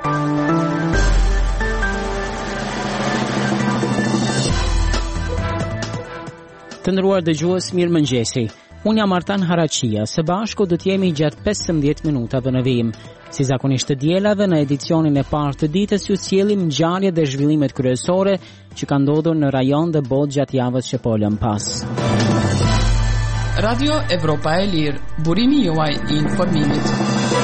Të nderuar dëgjues, mirëmëngjesi. Unë jam Artan Haraqia, së bashku do të jemi gjatë 15 minutave në vijim. Si zakonisht të dielave, në edicionin e parë të ditës ju sjellim ngjarje dhe zhvillimet kryesore që kanë ndodhur në rajon dhe botë gjatë javës që po lëm pas. Radio Evropa e Lirë, burimi juaj I informimit.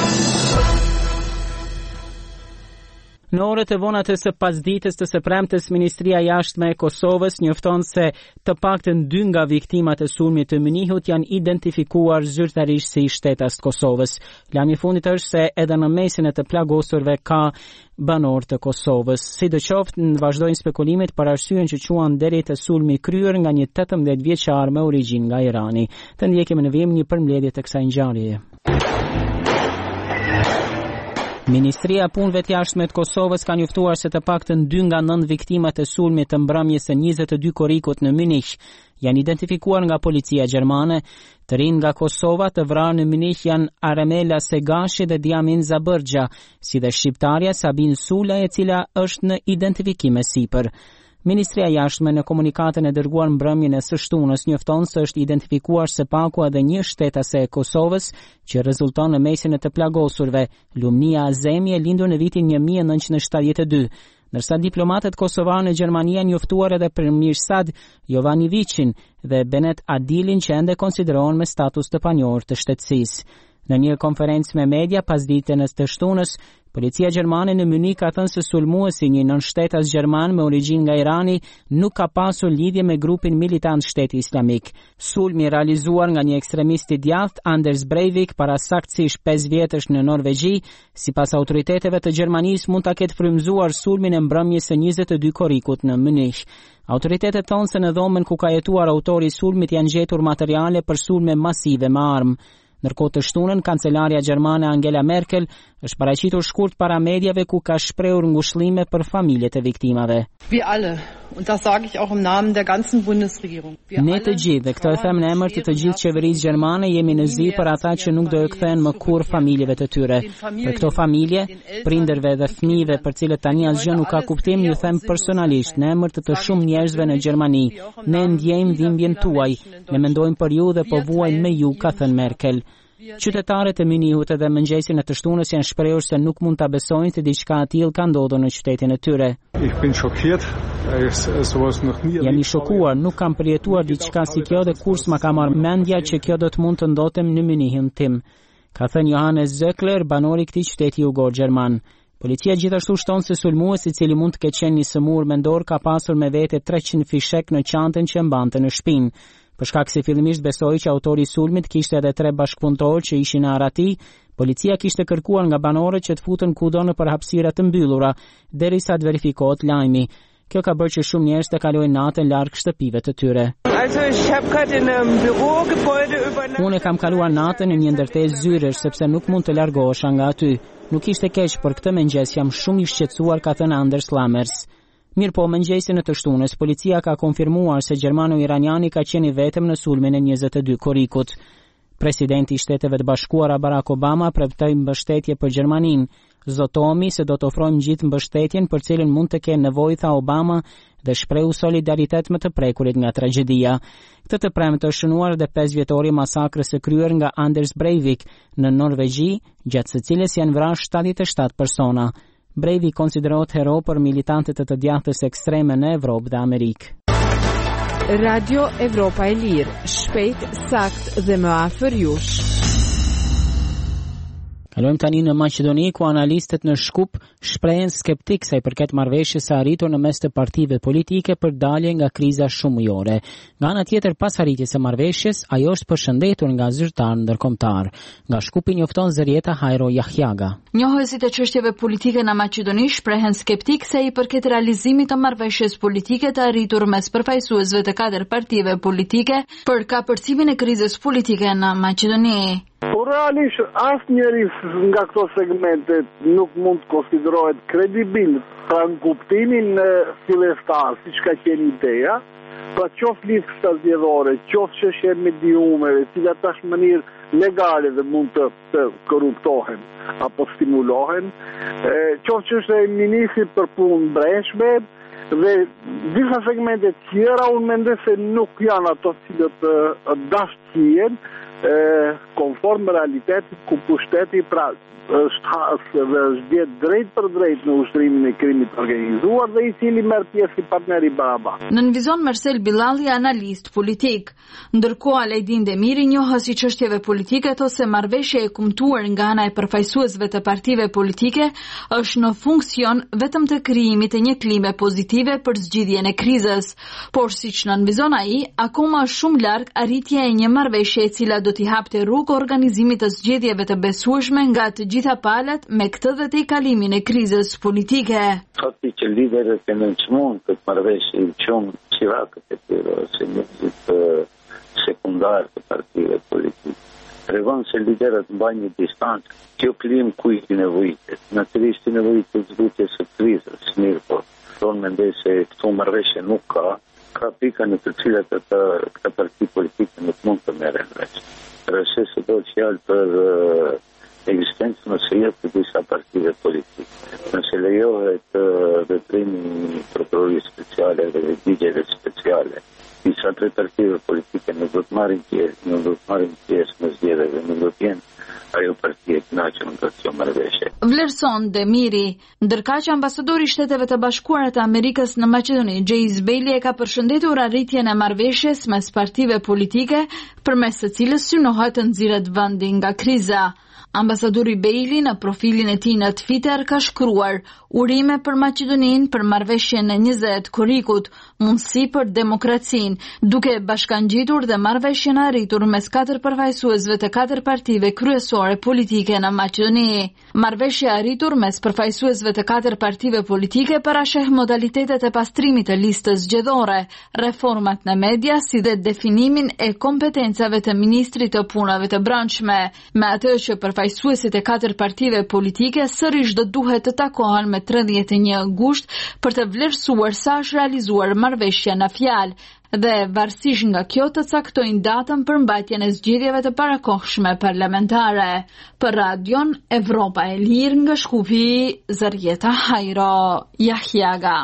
Në orët e vona të së pasdites të së premtes, Ministria e Jashtme e Kosovës njofton se të paktën 2 nga viktimat e sulmit të Mënihut janë identifikuar zyrtarisht si shtetas të Kosovës. Lajmi I fundit është se edhe në mesin e të plagosurve ka banor të Kosovës. Sidoqoftë, vazhdojnë spekulimet për arsyeën që quan deri te sulmi kryer nga një 18 vjeçar me origjinë nga Irani. Të ndjekim në vijim një përmbledhje të kësaj ngjarjeje. Ministria e Punëve të Jashtme të Kosovës ka njoftuar se të paktën 2 nga 9 viktimat e sulmit të mbrëmjes së 22 korrikut në Münih janë identifikuar nga policia gjermane. Të rinë nga Kosova të vrarë në Münih janë Aramela Segashi dhe Diamin Zabërgja, si dhe shqiptarja Sabin Sula, e cila është në identifikim e sipër. Ministria e Jashtme në komunikatën e dërguar mbrëmjen e së shtunës njofton se është identifikuar së paku edhe një shtetase e Kosovës që rezulton në mesin e të plagosurve, Lumnia Azemi, e lindur në vitin 1972. Ndërsa diplomatët kosovar në Gjermani janë njoftuar edhe për Mirsad Jovanivicin dhe Benet Adilin që ende konsiderohen me status të panjohur të shtetësisë. Në një konferencë me media pas ditës të shtunës, policia gjermane në Münih ka thënë se sulmuesi, një nënshtetas gjerman me origjinë nga Irani, nuk ka pasur lidhje me grupin militant Shteti Islamik. Sulmi realizuar nga një ekstremist I djathtë, Anders Breivik, para saktësisht 5 vjetësh në Norvegji, sipas autoriteteve të Gjermanisë mund ta ketë frymzuar sulmin e mbrëmjes së 22 korrikut në Münih. Autoritetet thonë se në dhomën ku ka jetuar autori I sulmit janë gjetur materiale për sulme masive me armë. Ndërkohë të shtunën, kancelarja gjermane Angela Merkel është paraqitur shkurt para mediave ku ka shprehur ngushëllime për familjet e viktimave. Wir alle, und das sage ich auch im Namen der ganzen Bundesregierung. Ne të gjithë, dhe këtë e them në emër të gjithë qeverisë gjermane, jemi në zi për ata që nuk do e kthehen më kurrë familjeve të tyre. Për këto familje, prindërve dhe fëmijëve për cilët tani asgjë nuk ka kuptim, ju them personalisht në emër të shumë njerëzve në Gjermani. Ne ndjejmë dhimbjen tuaj, ne mendojmë për ju dhe po vuajmë me ju, ka thënë Merkel. Qytetarët e Mënihut edhe mëngjesin e të shtunës janë shprehur se nuk mund ta besojnë se diçka e tillë ka ndodhur në qytetin e tyre. Jam I shokuar, nuk kam përjetuar diçka si kjo dhe kur s'ma ka marrë mendja që kjo do të mund të ndodhte në Münihin tim, ka thënë Johannes Zöckler, banori I këtij qyteti jugor gjerman. Policia gjithashtu shton se sulmuesi, I cili mund të ketë qenë një sëmur mendor, ka pasur me vete 300 fishek në çantën që mbante në shpinë. Për shkak se fillimisht besoi që autori I sulmit kishte edhe 3 bashkëpunëtorë që ishin në arati, policia kishte kërkuar nga banorët që të futen kudo në përhapësira të mbyllura, derisa të verifikohet lajmi. Kjo ka bërë që shumë njerëz të kalojnë natën larg shtëpive të tyre. Unë kam kaluar natën në një ndërtesë zyresh sepse nuk mund të largohesha nga aty. Nuk ishte keq, por këtë mëngjes jam shumë I shqetësuar, ka thënë Anders Lammers. Mirë po, mëngjesin e të shtunës, policia ka konfirmuar se gjermano-iraniani ka qenë I vetëm në sulmin e 22 korrikut. Presidenti I Shteteve të Bashkuara Barack Obama premtoi mbështetje për Gjermaninë. Zotohemi se do të ofrojmë gjithë mbështetjen për cilën mund të kenë nevojë, tha Obama, dhe shprehu solidaritet më të prekurit nga tragjedia. Këtë të premtë është shënuar edhe 5 vjetori masakrës së kryer nga Anders Breivik në Norvegji, gjatë së cilës janë vrarë 77 persona. Breivik konsiderohet hero për militantët e të djathtës ekstreme në Evropë dhe Amerikë. Radio Evropa e Lirë, shpejt, sakt dhe më afër jush. Kalojmë tani në Maqedoni, ku analistët në Shkup shprehen skeptik sa I përket marrëveshjes së arritur në mes të partive politike për dalje nga kriza shumëjore. Nga ana tjetër, pas arritjes së marrëveshjes, ajo është përshëndetur nga zyrtarë ndërkombëtar. Nga Shkupi njofton Zërieta Hajro Jahjaga. Njohësit e çështjeve politike në Maqedoni shprehen skeptik sa I përket realizimit të marrëveshjes politike të arritur mes përfaqësuesve të 4 partive politike për kapërcimin e krizës politike në Maqedoni. Realisht, asnjëri nga këto segmente nuk mund të konsiderohet kredibil pra në kuptimin fillestar, siç ka qenë ideja, pra qoftë lista zgjedhore, qoftë çështje mediumeve, cilat tashmënir legale dhe mund të korruptohen apo stimulohen, qoftë që është ministri për punë brendshme dhe disa segmente tjera unë mendoj se nuk janë ato cilët dashkien konform realitetit ku pushteti pra është hasë dhe është djetë drejt për drejt në ushtrimin e krimit organizuar dhe i cili merr pjesë si partneri barabartë. Nënvizon Marcel Billalli, analist politik. Ndërkohë Alajdin Demiri, njohës i çështjeve politike, thotë se marrëveshja e kumtuar nga ana e përfaqësuesve të partive politike është në funksion vetëm të krijimit të një klime pozitive për zgjidhjen e krizës. Por siç nënvizon ai, akoma është shumë larg arritja e një marrëveshje e cila do t'i hapte rrugë organizimit të zgjedhjeve të besueshme nga të gjitha palët me këtë dhe të i kalimin e krizës politike. Fakti që liderët e nënçmuan këtë marrëveshje i qunë qirakët e tyre ose njerëzit sekundar të partive politike. Tregon se liderët mbajnë një distancë. Kjo klim ku i nevojitet. Natyrisht i nevojitet zgjidhjes së krizës, mirë po. Unë mendoj se këtu marrëveshje nuk ka pika në të cilat këta parti politike nuk mund të merren veç. Rreth se do të fjalë për ekzistencën ose jo të disa partive politike. Nëse lejohet veprimi prokurorisë speciale dhe ligjeve speciale, disa tre partive politike nuk do të marrin pjesë në zgjedhje dhe nuk do të jenë ajo parti e kënaqur nga kjo marrëveshje. Vlerëson Demiri, ndërkaq ambasadori i Shteteve të Bashkuara të Amerikës në Maqedoni, James Bailey, e ka përshëndetur arritjen e marrëveshjes mes partive politike përmes së cilës synohet të nxirret vendi nga kriza. Ambasadori Bailey në profilin e tij në Twitter ka shkruar: urime për Maqedoninë për marrëveshjen e 20 korrikut, mundësi për demokracinë, duke bashkangjitur dhe marrëveshjen arritur mes 4 përfaqësuesve të 4 partive kryesore politike në Maqedoni. Marrëveshja arritur mes përfaqësuesve të 4 partive politike parasheh modalitetet e pastrimit të listës zgjedhore, reformat në media, si dhe definimin e kompetencave të ministrit të punave të brendshme, me atë që përfaqësuesit e 4 partive politike sërish do duhet të takohen me 31 gusht për të vlerësuar sa është realizuar marrëveshja në fjalë dhe varësisht nga kjo të caktojnë datën për mbajtjen e zgjedhjeve të parakohshme parlamentare. Për Radion Evropa e Lirë nga Shkupi, Zarieta Hajro, Jahjaga.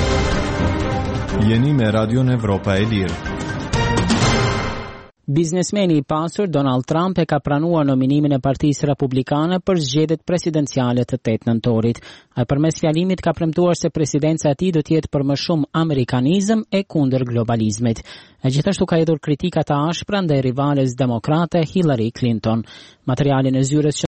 Jeni me Radion Evropa e Lirë. Biznesmeni i pasur Donald Trump e ka pranuar nominimin e Partisë Republikane për zgjedhjet presidenciale të 8 nëntorit. Ai përmes fjalimit ka premtuar se presidenca e tij do të jetë për më shumë amerikanizëm e kundër globalizmit. E gjithashtu ka hedhur kritika të ashpra ndaj rivales demokrate Hillary Clinton. Materialin e zyrës